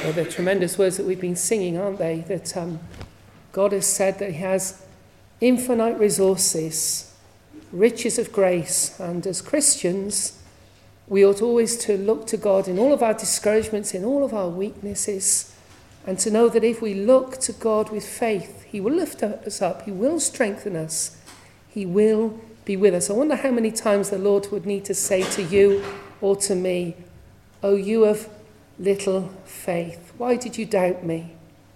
Well, the tremendous words that we've been singing, aren't they? That God has said that he has infinite resources, riches of grace. And as Christians, we ought always to look to God in all of our discouragements, in all of our weaknesses, and to know that if we look to God with faith, he will lift us up, he will strengthen us, he will be with us. I wonder how many times the Lord would need to say to you or to me, "Oh, you of little faith, why did you doubt me?"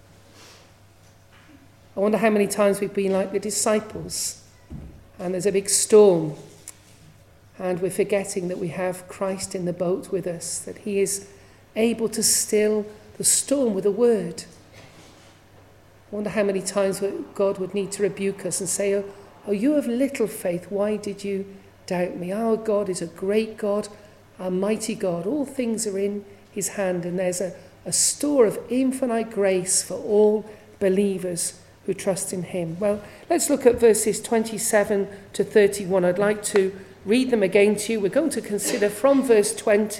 I wonder how many times we've been like the disciples, and there's a big storm, and we're forgetting that we have Christ in the boat with us, that he is able to still the storm with a word. I wonder how many times God would need to rebuke us and say, "Oh, you of little faith, why did you doubt me?" Our God is a great God, a mighty God. All things are in his hand, and there's a store of infinite grace for all believers who trust in him. Well, let's look at verses 27 to 31. I'd like to read them again to you. We're going to consider from verse 12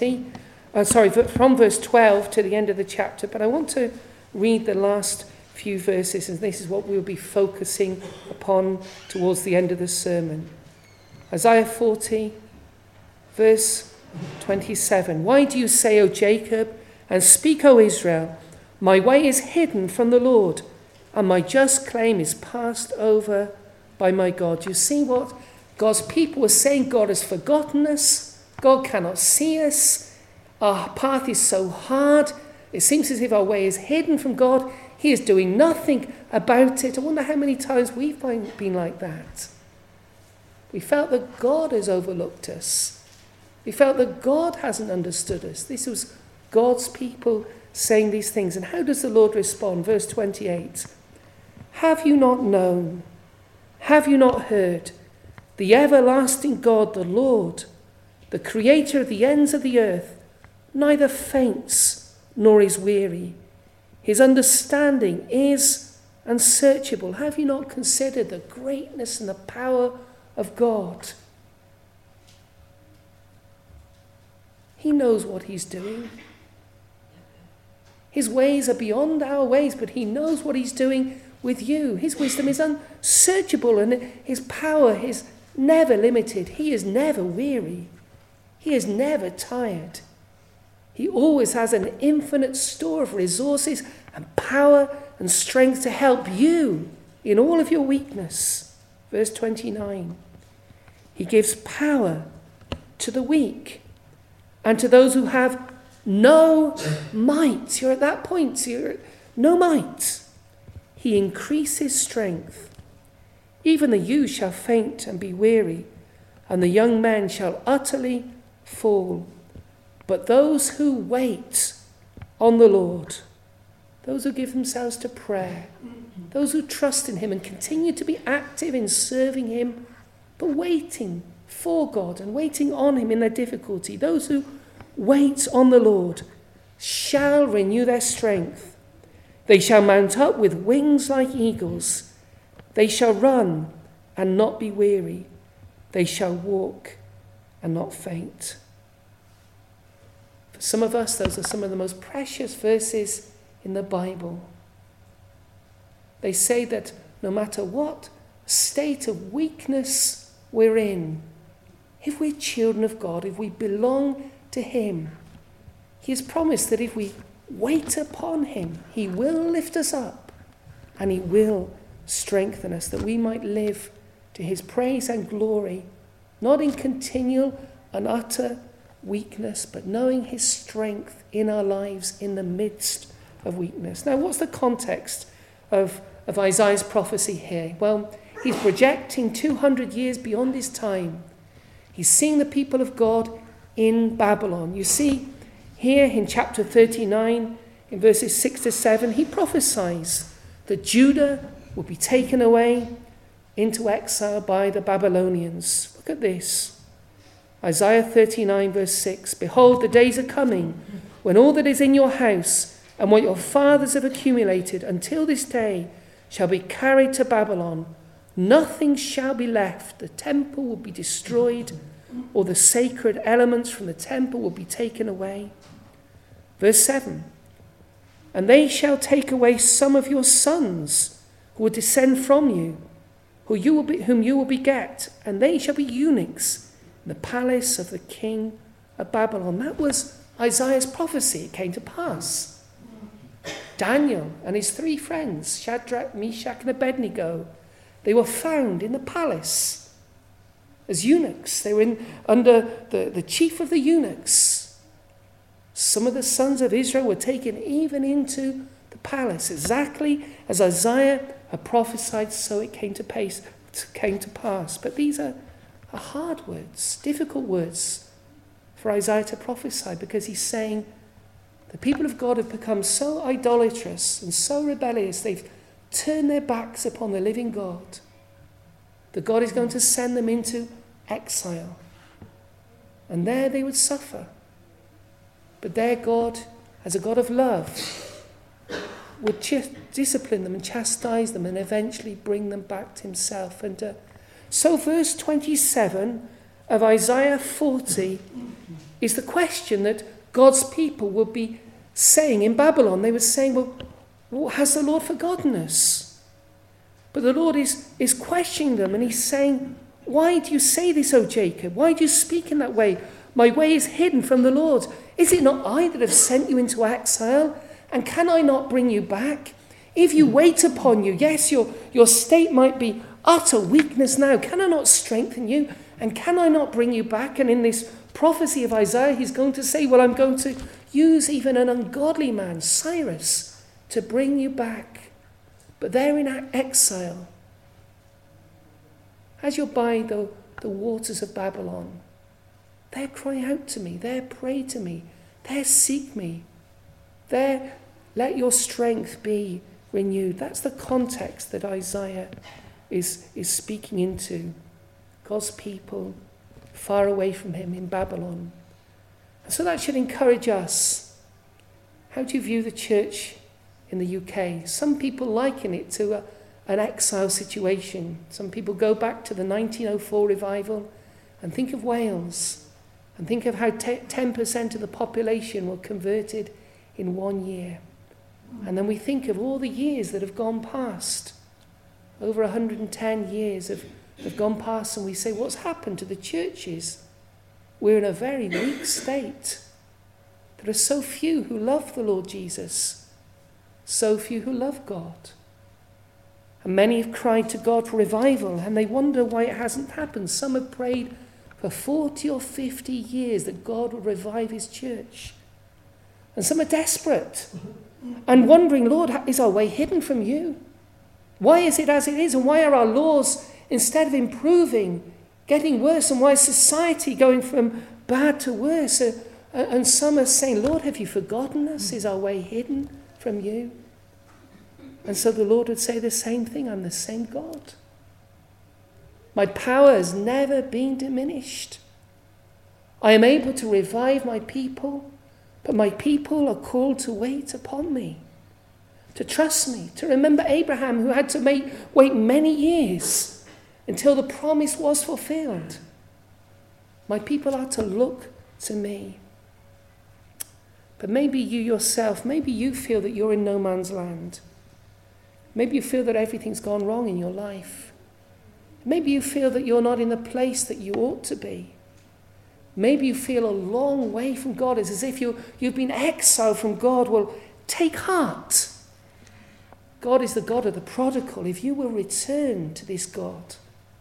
to the end of the chapter, but I want to read the last few verses, and this is what we'll be focusing upon towards the end of the sermon. Isaiah 40, verse 27. "Why do you say, O Jacob, and speak, O Israel, my way is hidden from the Lord, and my just claim is passed over by my God." You see what God's people were saying? God has forgotten us. God cannot see us. Our path is so hard. It seems as if our way is hidden from God. He is doing nothing about it. I wonder how many times we've been like that. We felt that God has overlooked us. We felt that God hasn't understood us. This was God's people saying these things. And how does the Lord respond? Verse 28. "Have you not known? Have you not heard? The everlasting God, the Lord, the creator of the ends of the earth, neither faints nor is weary. His understanding is unsearchable." Have you not considered the greatness and the power of God? He knows what he's doing. His ways are beyond our ways, but he knows what he's doing with you. His wisdom is unsearchable, and his power is never limited. He is never weary. He is never tired. He always has an infinite store of resources and power and strength to help you in all of your weakness. Verse 29. "He gives power to the weak, and to those who have no might." You're at that point. You're no might. "He increases strength. Even the youth shall faint and be weary, and the young men shall utterly fall. But those who wait on the Lord," those who give themselves to prayer, those who trust in him and continue to be active in serving him, but waiting for God and waiting on him in their difficulty, those who wait on the Lord shall renew their strength. They shall mount up with wings like eagles. They shall run and not be weary. They shall walk and not faint. For some of us, those are some of the most precious verses in the Bible. They say that no matter what state of weakness we're in, if we're children of God, if we belong to him, he has promised that if we wait upon him, he will lift us up and he will strengthen us, that we might live to his praise and glory, not in continual and utter weakness, but knowing his strength in our lives in the midst of weakness. Now, what's the context of Isaiah's prophecy here? Well, he's projecting 200 years beyond his time. He's seeing the people of God in Babylon. You see, here in chapter 39, in verses 6 to 7, he prophesies that Judah will be taken away into exile by the Babylonians. Look at this. Isaiah 39, verse 6. "Behold, the days are coming when all that is in your house and what your fathers have accumulated until this day shall be carried to Babylon. Nothing shall be left. The temple will be destroyed, or the sacred elements from the temple will be taken away." Verse 7. And they shall take away some of your sons who will descend from you, whom you will beget, and they shall be eunuchs in the palace of the king of Babylon. That was Isaiah's prophecy. It came to pass. Daniel and his 3 friends, Shadrach, Meshach, and Abednego, they were found in the palace as eunuchs. They were under the chief of the eunuchs. Some of the sons of Israel were taken even into the palace. Exactly as Isaiah had prophesied, so it came to pass. But these are hard words, difficult words for Isaiah to prophesy, because he's saying the people of God have become so idolatrous and so rebellious, they've turned their backs upon the living God, that God is going to send them into exile. And there they would suffer. But their God, as a God of love, would discipline them and chastise them and eventually bring them back to himself. And so verse 27 of Isaiah 40 is the question that God's people would be saying in Babylon. They were saying, well, has the Lord forgotten us? But the Lord is questioning them, and he's saying, why do you say this, O Jacob? Why do you speak in that way? My way is hidden from the Lord. Is it not I that have sent you into exile? And can I not bring you back? If you wait upon you, yes, your state might be utter weakness now. Can I not strengthen you? And can I not bring you back? And in this prophecy of Isaiah, he's going to say, well, I'm going to use even an ungodly man, Cyrus, to bring you back. But they're in exile. As you're by the waters of Babylon, they cry out to me, they pray to me, they seek me. There, let your strength be renewed. That's the context that Isaiah is speaking into. God's people far away from him in Babylon. And so that should encourage us. How do you view the church in the UK? Some people liken it to an exile situation. Some people go back to the 1904 revival and think of Wales and think of how 10% of the population were converted in 1 year. And then we think of all the years that have gone past. Over 110 years have gone past, and we say, what's happened to the churches? We're in a very weak state. There are so few who love the Lord Jesus, so few who love God. And many have cried to God for revival, and they wonder why it hasn't happened. Some have prayed for 40 or 50 years that God would revive his church. And some are desperate and wondering, Lord, is our way hidden from you? Why is it as it is? And why are our laws, instead of improving, getting worse? And why is society going from bad to worse? And some are saying, Lord, have you forgotten us? Is our way hidden from you? And so the Lord would say the same thing. I'm the same God. My power has never been diminished. I am able to revive my people, but my people are called to wait upon me, to trust me, to remember Abraham, who had to wait many years until the promise was fulfilled. My people are to look to me. But maybe you yourself, maybe you feel that you're in no man's land. Maybe you feel that everything's gone wrong in your life. Maybe you feel that you're not in the place that you ought to be. Maybe you feel a long way from God. It's as if you've been exiled from God. Well, take heart. God is the God of the prodigal. If you will return to this God,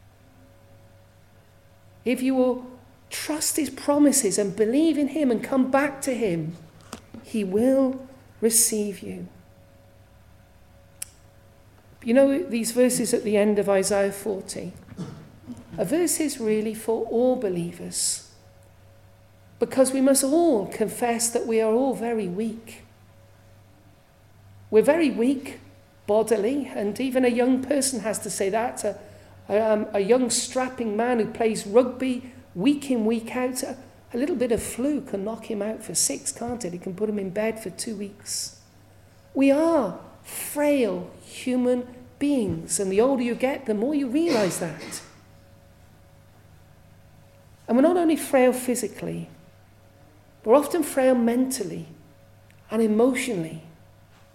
if you will trust his promises and believe in him and come back to him, he will receive you. You know, these verses at the end of Isaiah 40 are verses really for all believers, because we must all confess that we are all very weak. We're very weak bodily, and even a young person has to say that. A young strapping man who plays rugby week in, week out, a little bit of flu can knock him out for 6, can't it? It can put him in bed for 2 weeks. We are frail human beings, and the older you get, the more you realise that. And we're not only frail physically, we're often frail mentally and emotionally.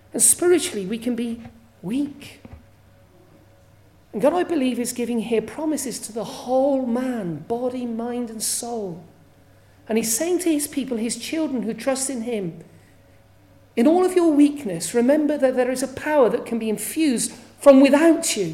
And spiritually, we can be weak. And God, I believe, is giving here promises to the whole man, body, mind, and soul. And he's saying to his people, his children who trust in him, in all of your weakness, remember that there is a power that can be infused from without you.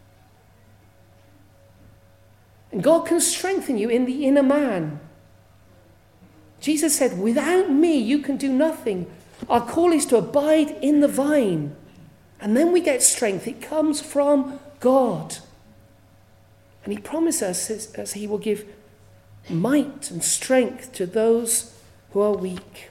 And God can strengthen you in the inner man. Jesus said, without me, you can do nothing. Our call is to abide in the vine. And then we get strength. It comes from God. And he promises us he will give might and strength to those who are weak.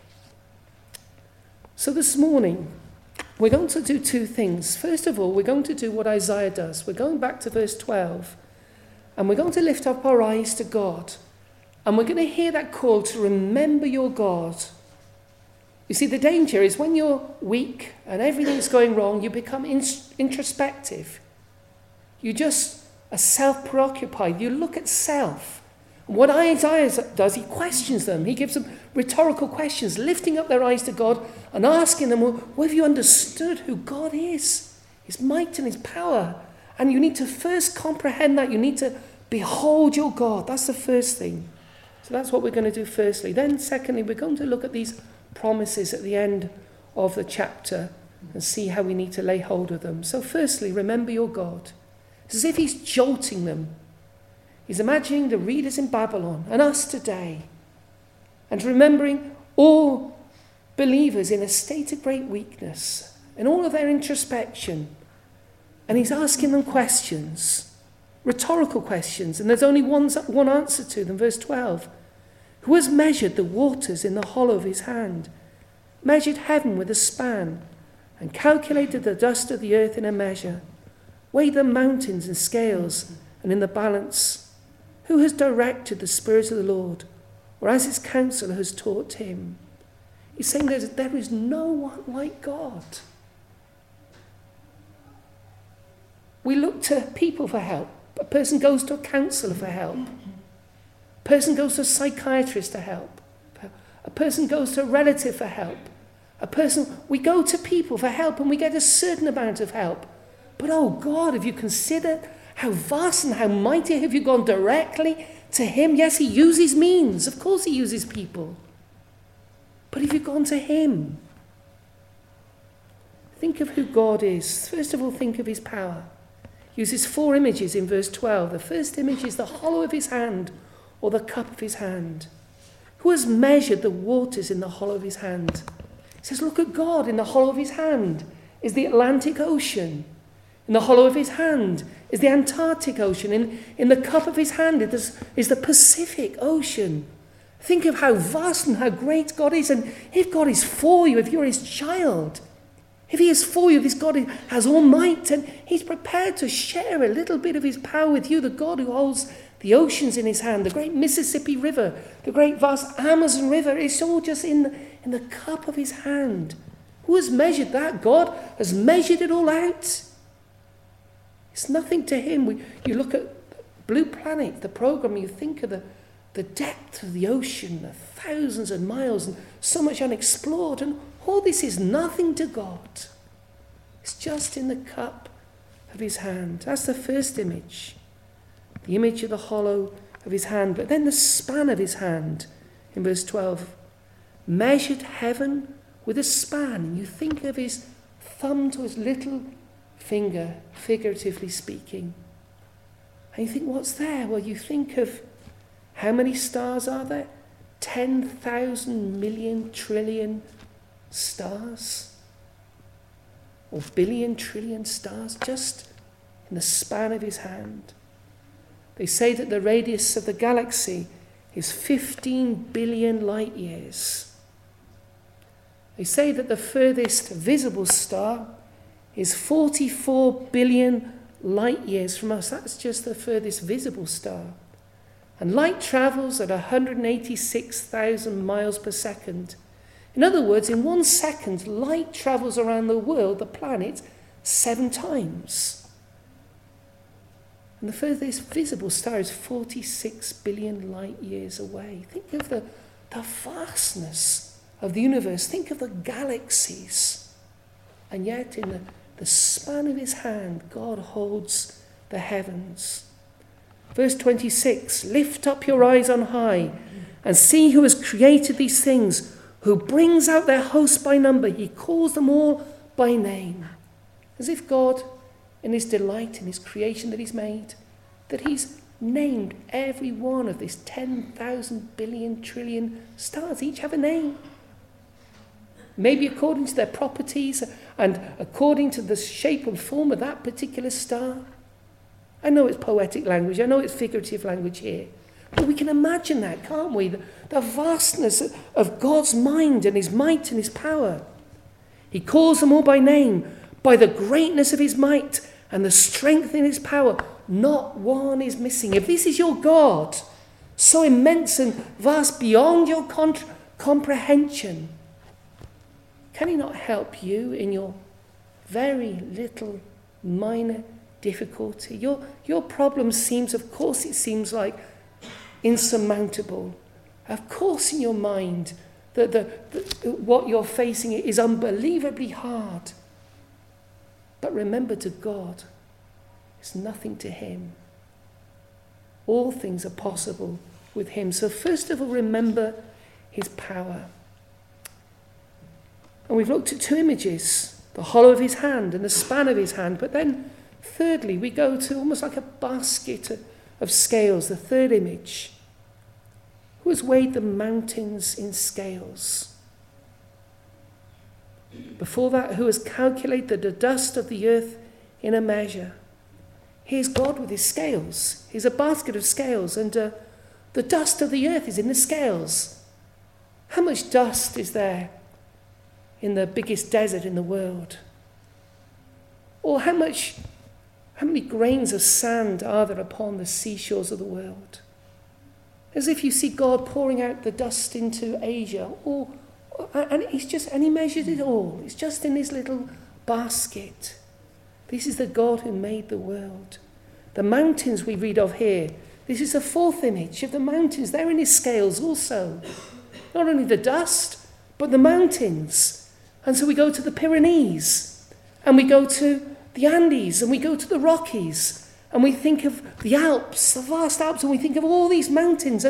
So this morning, we're going to do two things. First of all, we're going to do what Isaiah does. We're going back to verse 12. And we're going to lift up our eyes to God. And we're going to hear that call to remember your God. You see, the danger is when you're weak and everything's going wrong, you become introspective. You just are self-preoccupied. You look at self. And what Isaiah does, he questions them. He gives them rhetorical questions, lifting up their eyes to God and asking them, well, have you understood who God is? His might and his power. And you need to first comprehend that. You need to behold your God. That's the first thing. So that's what we're going to do firstly. Then secondly, we're going to look at these promises at the end of the chapter and see how we need to lay hold of them. So firstly, remember your God. It's as if he's jolting them. He's imagining the readers in Babylon and us today, and remembering all believers in a state of great weakness and all of their introspection. And he's asking them questions, rhetorical questions, and there's only one answer to them. Verse 12. Who has measured the waters in the hollow of his hand, measured heaven with a span, and calculated the dust of the earth in a measure, weighed the mountains in scales and in the balance? Who has directed the Spirit of the Lord, or as his counselor has taught him? He's saying that there is no one like God. We look to people for help. A person goes to a counsellor for help. A person goes to a psychiatrist to help. A person goes to a relative for help. We go to people for help and we get a certain amount of help. But oh God, have you considered how vast and how mighty? Have you gone directly to him? Yes, he uses means. Of course he uses people. But have you gone to him? Think of who God is. First of all, think of his power. He uses 4 images in verse 12. The first image is the hollow of his hand, or the cup of his hand. Who has measured the waters in the hollow of his hand? He says, look at God. In the hollow of his hand is the Atlantic Ocean. In the hollow of his hand is the Antarctic Ocean. In the cup of his hand is the Pacific Ocean. Think of how vast and how great God is. And if God is for you, if you're his child, if he is for you, this God has all might, and he's prepared to share a little bit of his power with you, the God who holds the oceans in his hand, the great Mississippi River, the great vast Amazon River. It's all just in the cup of his hand. Who has measured that? God has measured it all out. It's nothing to him. You look at Blue Planet, the program, you think of the depth of the ocean, the thousands of miles, and so much unexplored, and all this is nothing to God. It's just in the cup of his hand. That's the first image. The image of the hollow of his hand. But then the span of his hand in verse 12. Measured heaven with a span. And you think of his thumb to his little finger, figuratively speaking. And you think, what's there? Well, you think of how many stars are there? 10,000 million trillion stars, or billion trillion stars, just in the span of his hand. They say that the radius of the galaxy is 15 billion light years. They say that the furthest visible star is 44 billion light years from us. That's just the furthest visible star. And light travels at 186,000 miles per second. In other words, in 1 second, light travels around the world, the planet, 7 times. And the furthest visible star is 46 billion light years away. Think of the vastness of the universe. Think of the galaxies. And yet in the span of his hand, God holds the heavens. Verse 26, lift up your eyes on high and see who has created these things, who brings out their hosts by number. He calls them all by name. As if God, in his delight in his creation that he's made, that he's named every one of these 10,000 billion trillion stars. Each have a name. Maybe according to their properties and according to the shape and form of that particular star. I know it's poetic language. I know it's figurative language here. But we can imagine that, can't we? The vastness of God's mind and his might and his power. He calls them all by name, by the greatness of his might and the strength in his power. Not one is missing. If this is your God, so immense and vast beyond your comprehension, can he not help you in your very little minor difficulty? Your problem seems, of course, it seems like insurmountable. Of course, in your mind, what you're facing is unbelievably hard. But remember, to God, it's nothing to him. All things are possible with him. So first of all, remember his power. And we've looked at two images, the hollow of his hand and the span of his hand. But then, thirdly, we go to almost like a basket of scales, the third image. Who has weighed the mountains in scales? Before that, who has calculated the dust of the earth in a measure? Here's God with his scales. Here's a basket of scales, and the dust of the earth is in the scales. How much dust is there in the biggest desert in the world? Or how many grains of sand are there upon the seashores of the world? As if you see God pouring out the dust into Asia, and he measured it all. It's just in his little basket. This is the God who made the world. The mountains we read of here, this is the fourth image of the mountains. They're in his scales also. Not only the dust, but the mountains. And so we go to the Pyrenees, and we go to the Andes, and we go to the Rockies, and we think of the Alps, the vast Alps, and we think of all these mountains.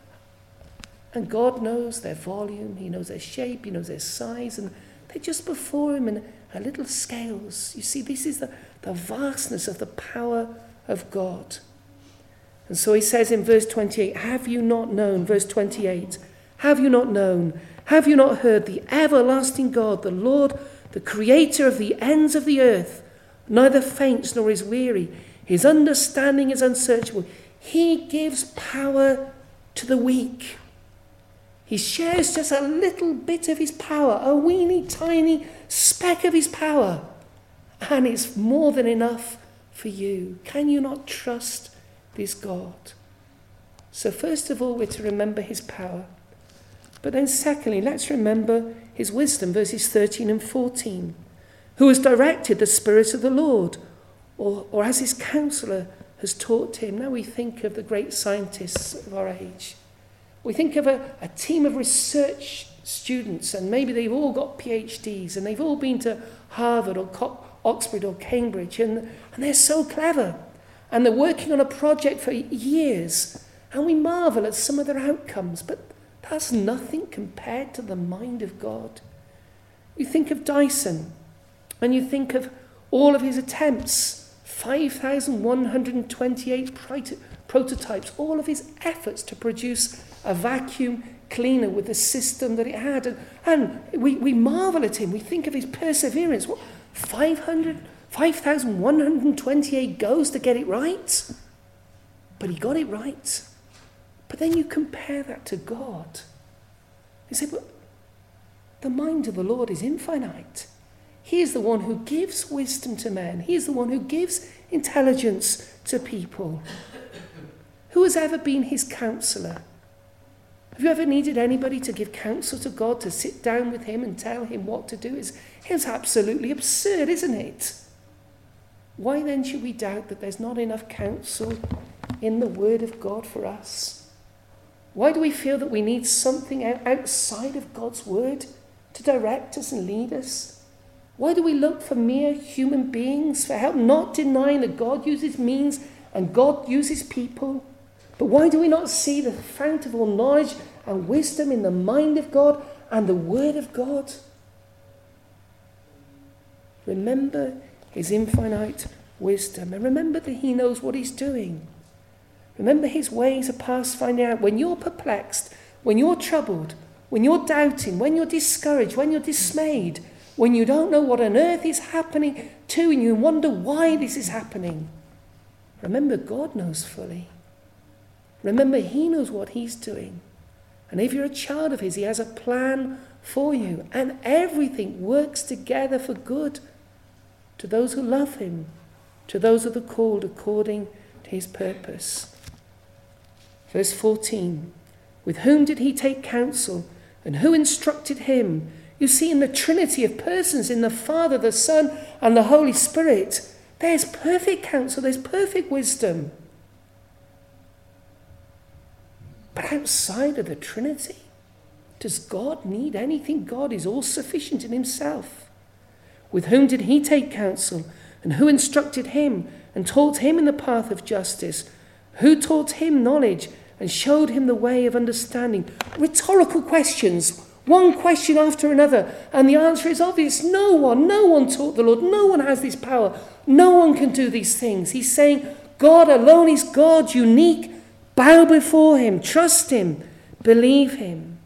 And God knows their volume, he knows their shape, he knows their size, and they're just before him in a little scales. You see, this is the vastness of the power of God. And so he says in verse 28, have you not known, verse 28, have you not known, have you not heard, the everlasting God, the Lord, the creator of the ends of the earth, neither faints nor is weary. His understanding is unsearchable. He gives power to the weak. He shares just a little bit of his power, a weeny tiny speck of his power, and it's more than enough for you. Can you not trust this God? So first of all, we're to remember his power. But then secondly, let's remember his wisdom, verses 13 and 14. Who has directed the Spirit of the Lord, or as his counselor has taught him. Now we think of the great scientists of our age. We think of a team of research students, and maybe they've all got PhDs, and they've all been to Harvard or Oxford or Cambridge, and they're so clever. And they're working on a project for years, and we marvel at some of their outcomes, but that's nothing compared to the mind of God. You think of Dyson, and you think of all of his attempts, 5,128 prototypes, all of his efforts to produce a vacuum cleaner with the system that it had. And we marvel at him. We think of his perseverance. What, 5,128 goes to get it right? But he got it right. But then you compare that to God. You say, but the mind of the Lord is infinite. He is the one who gives wisdom to men. He is the one who gives intelligence to people. Who has ever been his counselor? Have you ever needed anybody to give counsel to God, to sit down with him and tell him what to do? It's absolutely absurd, isn't it? Why then should we doubt that there's not enough counsel in the Word of God for us? Why do we feel that we need something outside of God's Word to direct us and lead us? Why do we look for mere human beings for help, not denying that God uses means and God uses people? But why do we not see the fount of all knowledge and wisdom in the mind of God and the Word of God? Remember his infinite wisdom, and remember that he knows what he's doing. Remember his ways are past finding out. When you're perplexed, when you're troubled, when you're doubting, when you're discouraged, when you're dismayed, when you don't know what on earth is happening to you and you wonder why this is happening, remember God knows fully. Remember he knows what he's doing. And if you're a child of his, he has a plan for you. And everything works together for good to those who love him, to those who are called according to his purpose. Verse 14, with whom did he take counsel, and who instructed him? You see, in the Trinity of persons, in the Father, the Son, and the Holy Spirit, there's perfect counsel, there's perfect wisdom. But outside of the Trinity, does God need anything? God is all sufficient in himself. With whom did he take counsel, and who instructed him, and taught him in the path of justice? Who taught him knowledge, and showed him the way of understanding? Rhetorical questions, one question after another, and the answer is obvious. No one taught the Lord. No one has this power. No one can do these things. He's saying God alone is God, unique. Bow before him, trust him, believe him.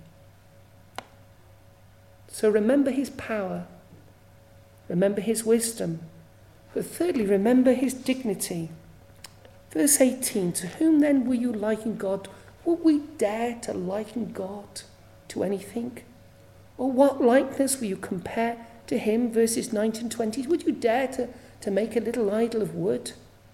So remember his power, remember his wisdom, but thirdly, remember his dignity. Verse 18, to whom then will you liken God? Would we dare to liken God to anything? Or what likeness will you compare to him? Verses 19 and 20, would you dare to make a little idol of wood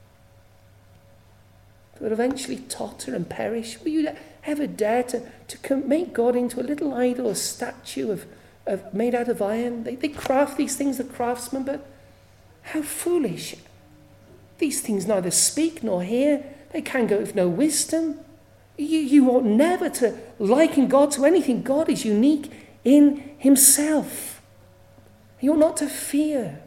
that would eventually totter and perish? Will you ever dare to make God into a little idol, a statue of made out of iron? They craft these things, the craftsmen, but how foolish. These things neither speak nor hear. They can go with no wisdom. You ought never to liken God to anything. God is unique in himself. You ought not to fear.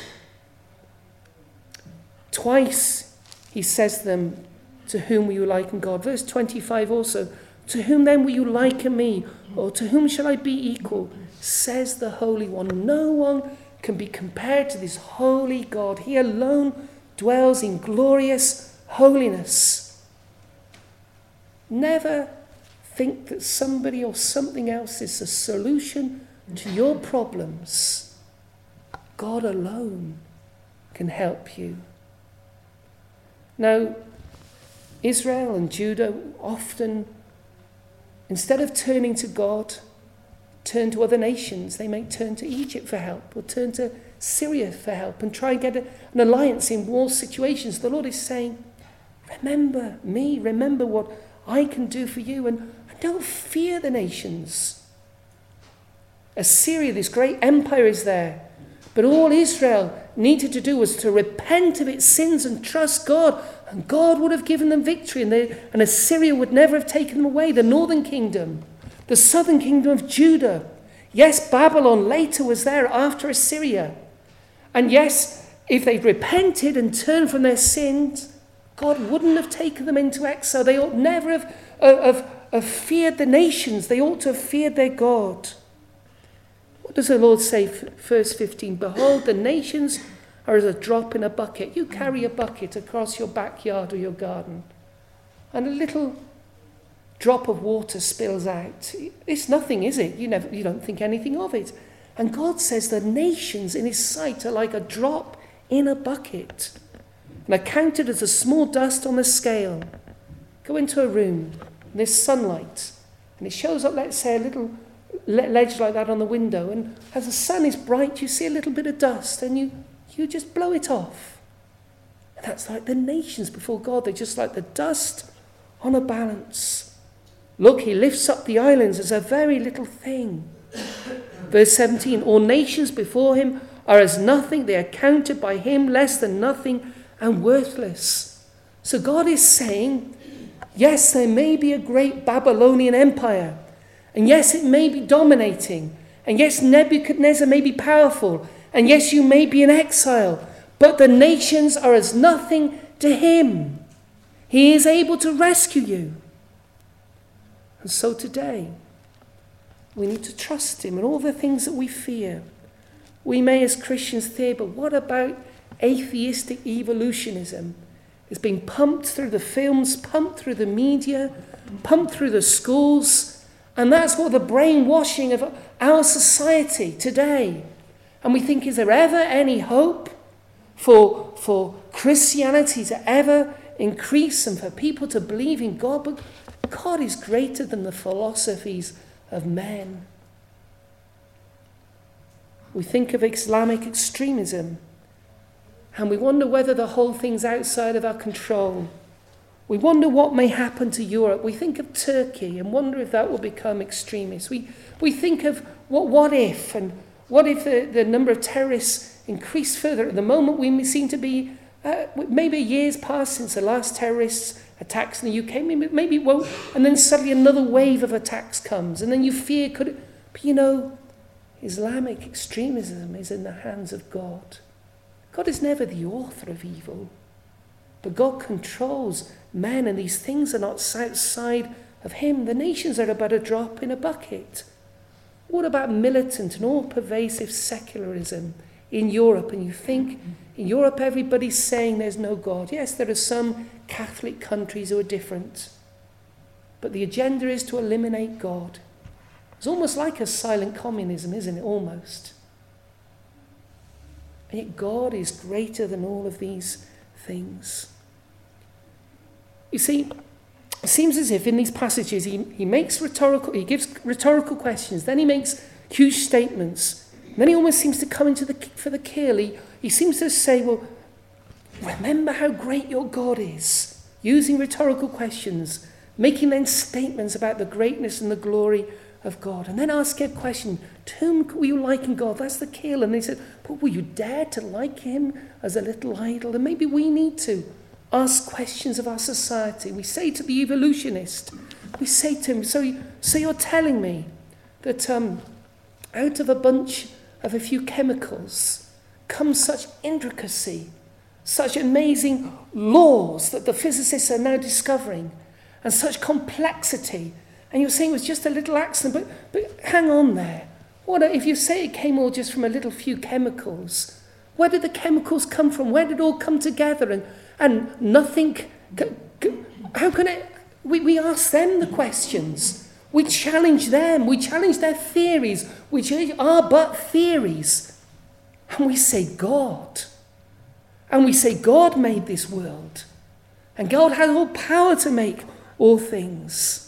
Twice he says to them, to whom will you liken God? Verse 25 also, to whom then will you liken me? Or to whom shall I be equal? Says the Holy One. No one can be compared to this holy God. He alone dwells in glorious holiness. Never think that somebody or something else is the solution to your problems. God alone can help you. Now, Israel and Judah often, instead of turning to God, turn to other nations. They may turn to Egypt for help, or turn to Syria for help, and try and get an alliance in war situations. The Lord is saying, remember me, remember what I can do for you, and don't fear the nations. Assyria, this great empire, is there. But all Israel needed to do was to repent of its sins and trust God, and God would have given them victory, and Assyria would never have taken them away. The northern kingdom, the southern kingdom of Judah. Yes, Babylon later was there after Assyria. And yes, if they'd repented and turned from their sins, God wouldn't have taken them into exile. They ought never have feared the nations. They ought to have feared their God. What does the Lord say, verse 15? Behold, the nations are as a drop in a bucket. You carry a bucket across your backyard or your garden, and a little drop of water spills out. It's nothing, is it? You don't think anything of it. And God says the nations in his sight are like a drop in a bucket, and are counted as a small dust on the scale. Go into a room, and there's sunlight, and it shows up, let's say, a little ledge like that on the window, and as the sun is bright, you see a little bit of dust, and you just blow it off. And that's like the nations before God. They're just like the dust on a balance. Look, he lifts up the islands as a very little thing. Verse 17, all nations before him are as nothing. They are counted by him less than nothing and worthless. So God is saying, yes, there may be a great Babylonian empire, and yes, it may be dominating, and yes, Nebuchadnezzar may be powerful, And yes, you may be in exile, but the nations are as nothing to him. He is able to rescue you. And so today, we need to trust him in all the things that we fear. We may as Christians fear, but what about atheistic evolutionism? It's being pumped through the films, pumped through the media, pumped through the schools. And that's what the brainwashing of our society today. And we think, is there ever any hope for Christianity to ever increase and for people to believe in God? But God is greater than the philosophies of men. We think of Islamic extremism and we wonder whether the whole thing's outside of our control. We wonder what may happen to Europe. We think of Turkey and wonder if that will become extremist. We think of what if, and what if the number of terrorists increase further? At the moment we seem to be, maybe a year's passed since the last terrorist attacks in the UK, maybe it won't, and then suddenly another wave of attacks comes, and then you fear, could it, but you know, Islamic extremism is in the hands of God. God is never the author of evil, but God controls men, and these things are not outside of him. The nations are about a drop in a bucket. What about militant and all-pervasive secularism in Europe? And you think, in Europe everybody's saying there's no God. Yes, there are some Catholic countries who are different, but the agenda is to eliminate God. It's almost like a silent communism, isn't it? Almost. And yet God is greater than all of these things. You see, it seems as if in these passages he gives rhetorical questions, then he makes huge statements, and then he almost seems to come for the kill. He seems to say, well, remember how great your God is, using rhetorical questions, making then statements about the greatness and the glory of God, and then ask a question, to whom will you liken God? That's the kill. And they said, but will you dare to like him as a little idol? And maybe we need to ask questions of our society. We say to the evolutionist, we say to him, so you're telling me that out of a bunch of a few chemicals comes such intricacy, such amazing laws that the physicists are now discovering, and such complexity. And you're saying it was just a little accident, but hang on there. What if you say it came all just from a little few chemicals? Where did the chemicals come from? Where did it all come together? And nothing, how can it, we ask them the questions. We challenge them. We challenge their theories, which are but theories. And we say God. And we say God made this world. And God has all power to make all things.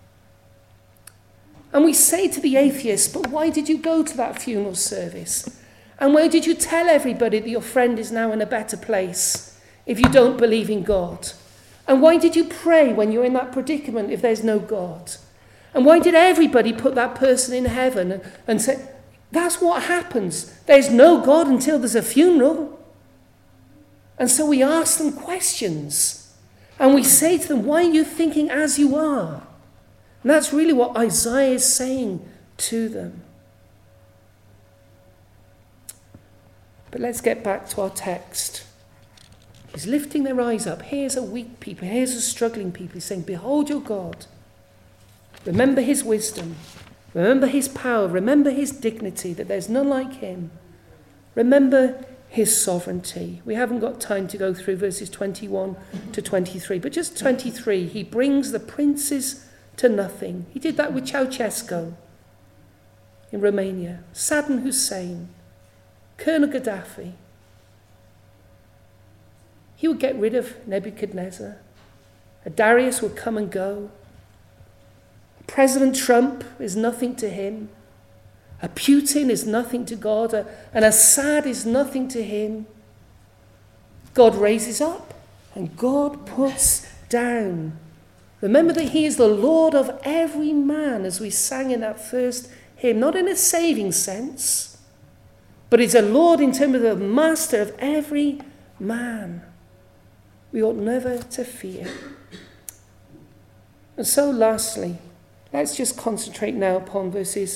And we say to the atheist, but why did you go to that funeral service? And why did you tell everybody that your friend is now in a better place if you don't believe in God? And why did you pray when you're in that predicament if there's no God? And why did everybody put that person in heaven and say, that's what happens. There's no God until there's a funeral. And so we ask them questions. And we say to them, why are you thinking as you are? And that's really what Isaiah is saying to them. But let's get back to our text. He's lifting their eyes up. Here's a weak people. Here's a struggling people. He's saying, behold your God. Remember his wisdom. Remember his power. Remember his dignity, that there's none like him. Remember his sovereignty. We haven't got time to go through verses 21 to 23, but just 23. He brings the princes to nothing. He did that with Ceausescu in Romania, Saddam Hussein, Colonel Gaddafi. He would get rid of Nebuchadnezzar. A Darius would come and go. President Trump is nothing to him. A Putin is nothing to God. An Assad is nothing to him. God raises up and God puts down. Remember that he is the Lord of every man, as we sang in that first hymn, not in a saving sense, but he's a Lord in terms of the master of every man. We ought never to fear. And so lastly, let's just concentrate now upon verses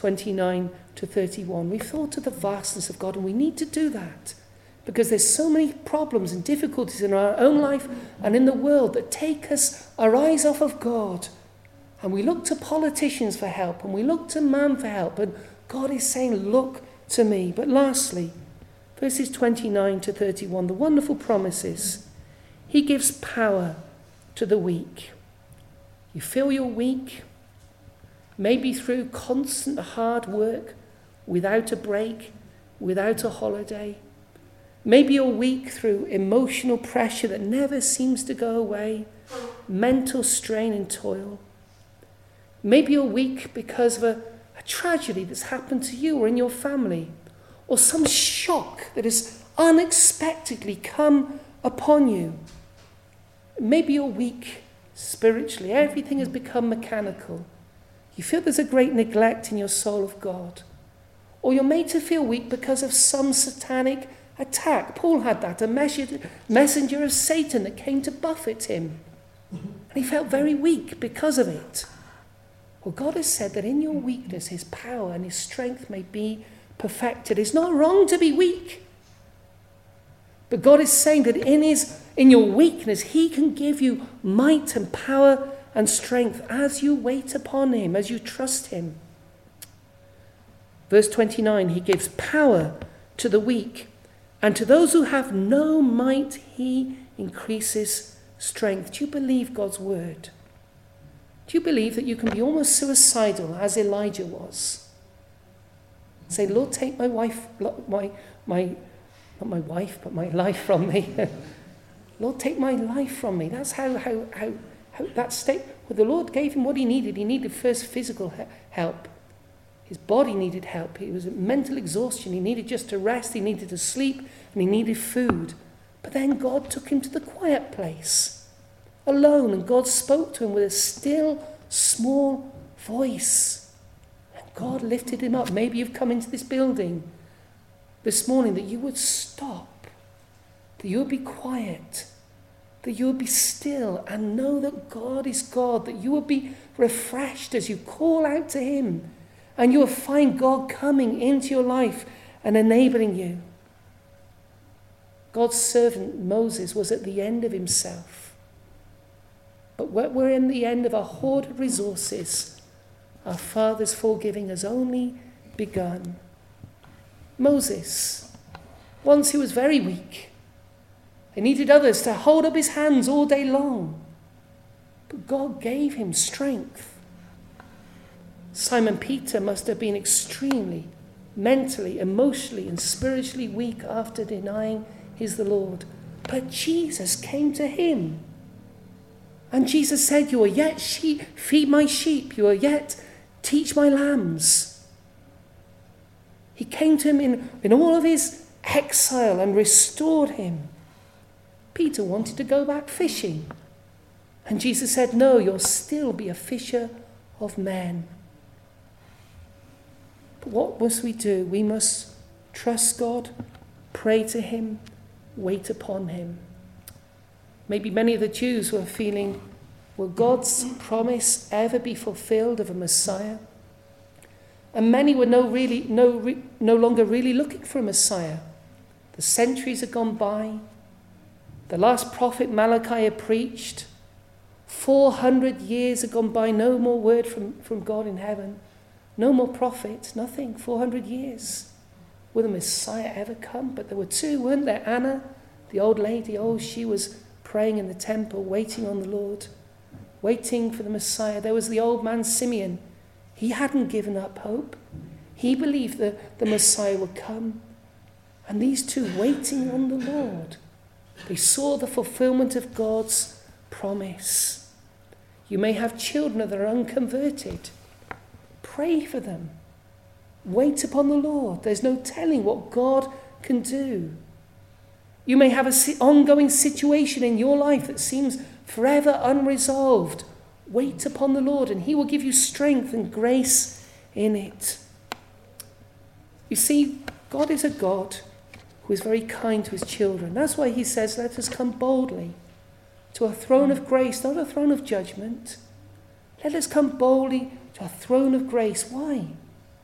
29 to 31. We've thought of the vastness of God, and we need to do that because there's so many problems and difficulties in our own life and in the world that take our eyes off of God. And we look to politicians for help, and we look to man for help, and God is saying, look to me. But lastly, verses 29 to 31, the wonderful promises. He gives power to the weak. You feel you're weak, maybe through constant hard work, without a break, without a holiday. Maybe you're weak through emotional pressure that never seems to go away, mental strain and toil. Maybe you're weak because of a tragedy that's happened to you or in your family, or some shock that has unexpectedly come upon you. Maybe you're weak spiritually. Everything has become mechanical. You feel there's a great neglect in your soul of God. Or you're made to feel weak because of some satanic attack. Paul had that, a messenger of Satan that came to buffet him. And he felt very weak because of it. Well, God has said that in your weakness, his power and his strength may be perfected. It's not wrong to be weak. But God is saying that in your weakness, he can give you might and power and strength as you wait upon him, as you trust him. Verse 29, he gives power to the weak, and to those who have no might, he increases strength. Do you believe God's word? Do you believe that you can be almost suicidal as Elijah was? Say, Lord, take my life from me. Lord, take my life from me. That's how that state. Well, the Lord gave him what he needed. He needed first physical help. His body needed help. It was mental exhaustion. He needed just to rest. He needed to sleep, and he needed food. But then God took him to the quiet place, alone, and God spoke to him with a still, small voice. And God lifted him up. Maybe you've come into this building this morning that you would stop, that you would be quiet, that you would be still and know that God is God, that you would be refreshed as you call out to him, and you will find God coming into your life and enabling you. God's servant Moses was at the end of himself. But when we're in the end of our hoarded resources, our Father's forgiving has only begun. Moses, once he was very weak. He needed others to hold up his hands all day long. But God gave him strength. Simon Peter must have been extremely mentally, emotionally, and spiritually weak after denying he's the Lord. But Jesus came to him. And Jesus said, you are yet feed my sheep. You are yet teach my lambs. He came to him in all of his exile and restored him. Peter wanted to go back fishing. And Jesus said, no, you'll still be a fisher of men. But what must we do? We must trust God, pray to him, wait upon him. Maybe many of the Jews were feeling, will God's promise ever be fulfilled of a Messiah? And many were no longer really looking for a Messiah. The centuries had gone by. The last prophet Malachi had preached. 400 years had gone by, no more word from God in heaven. No more prophet, nothing, 400 years. Will the Messiah ever come? But there were two, weren't there? Anna, the old lady, she was praying in the temple, waiting on the Lord, waiting for the Messiah. There was the old man Simeon. He hadn't given up hope. He believed that the Messiah would come. And these two waiting on the Lord, they saw the fulfillment of God's promise. You may have children that are unconverted. Pray for them. Wait upon the Lord. There's no telling what God can do. You may have an ongoing situation in your life that seems forever unresolved. Wait upon the Lord and he will give you strength and grace in it. You see, God is a God who is very kind to his children. That's why he says, let us come boldly to a throne of grace, not a throne of judgment. Let us come boldly to a throne of grace. Why?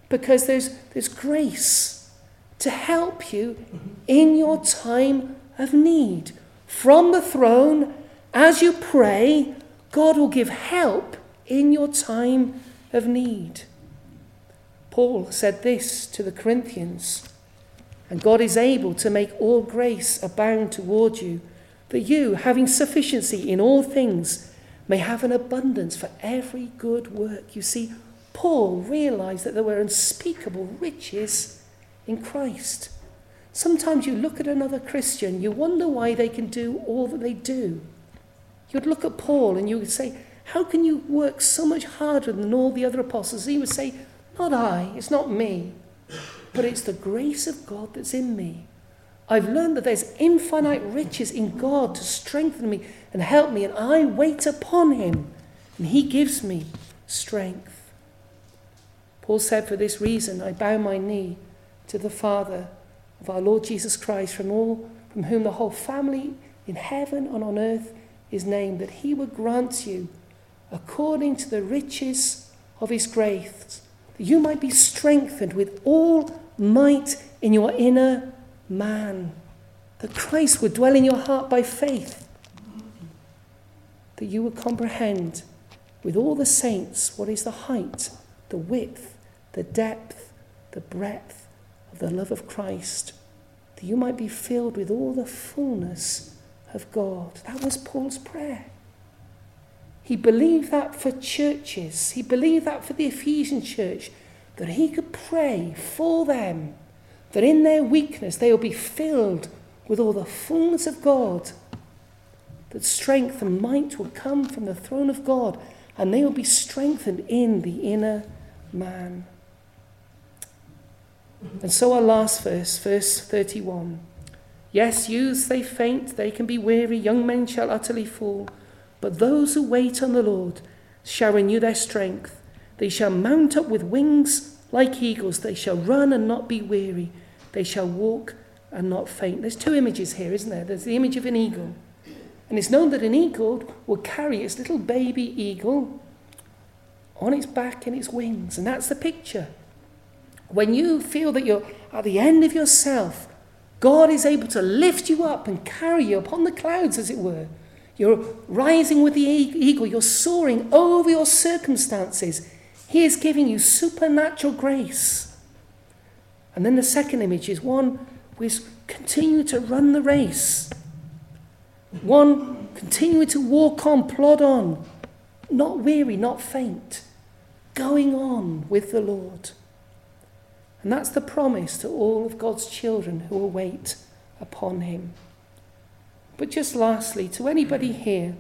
because there's grace to help you in your time of need. From the throne, as you pray, God will give help in your time of need. Paul said this to the Corinthians, and God is able to make all grace abound toward you, that you, having sufficiency in all things, may have an abundance for every good work. You see, Paul realized that there were unspeakable riches in Christ. Sometimes you look at another Christian, you wonder why they can do all that they do. You'd look at Paul and you would say, how can you work so much harder than all the other apostles? He would say, not I, it's not me, but it's the grace of God that's in me. I've learned that there's infinite riches in God to strengthen me and help me, and I wait upon him, and he gives me strength. Paul said, for this reason, I bow my knee to the Father of our Lord Jesus Christ, from whom the whole family in heaven and on earth is named, that he would grant you, according to the riches of his grace, that you might be strengthened with all might in your inner man, that Christ would dwell in your heart by faith, that you would comprehend with all the saints what is the height, the width, the depth, the breadth of the love of Christ, that you might be filled with all the fullness of God. That was Paul's prayer. He believed that for churches. He believed that for the Ephesian church, that he could pray for them, that in their weakness they will be filled with all the fullness of God, that strength and might will come from the throne of God, and they will be strengthened in the inner man. And so our last verse, verse 31. Yes, youths, they faint, they can be weary, young men shall utterly fall, but those who wait on the Lord shall renew their strength. They shall mount up with wings like eagles. They shall run and not be weary. They shall walk and not faint. There's two images here, isn't there? There's the image of an eagle. And it's known that an eagle will carry its little baby eagle on its back and its wings. And that's the picture. When you feel that you're at the end of yourself, God is able to lift you up and carry you upon the clouds, as it were. You're rising with the eagle. You're soaring over your circumstances. He is giving you supernatural grace. And then the second image is one who is continuing to run the race. One continuing to walk on, plod on, not weary, not faint, going on with the Lord. And that's the promise to all of God's children who will wait upon him. But just lastly, to anybody here,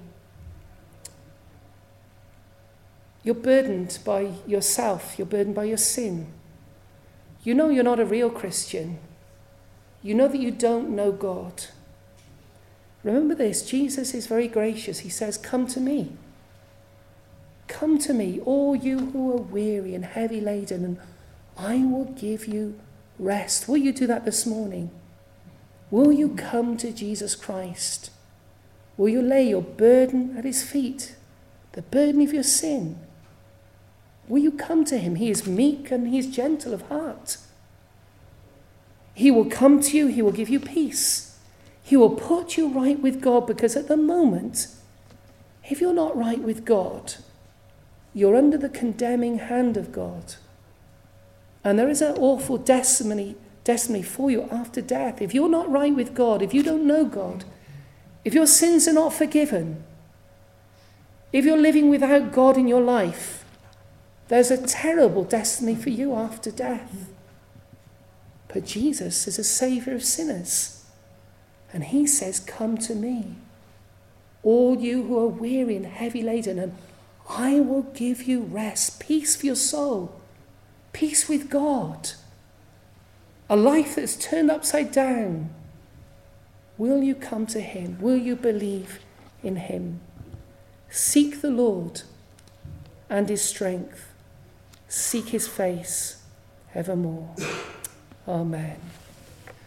you're burdened by yourself, you're burdened by your sin. You know you're not a real Christian. You know that you don't know God. Remember this, Jesus is very gracious. He says, come to me. Come to me, all you who are weary and heavy laden, and I will give you rest. Will you do that this morning? Will you come to Jesus Christ? Will you lay your burden at his feet, the burden of your sin? Will you come to him? He is meek and he is gentle of heart. He will come to you. He will give you peace. He will put you right with God, because at the moment, if you're not right with God, you're under the condemning hand of God. And there is an awful destiny for you after death. If you're not right with God, if you don't know God, if your sins are not forgiven, if you're living without God in your life, there's a terrible destiny for you after death. But Jesus is a saviour of sinners. And he says, come to me, all you who are weary and heavy laden, and I will give you rest, peace for your soul, peace with God, a life that's turned upside down. Will you come to him? Will you believe in him? Seek the Lord and his strength. Seek his face evermore. Amen.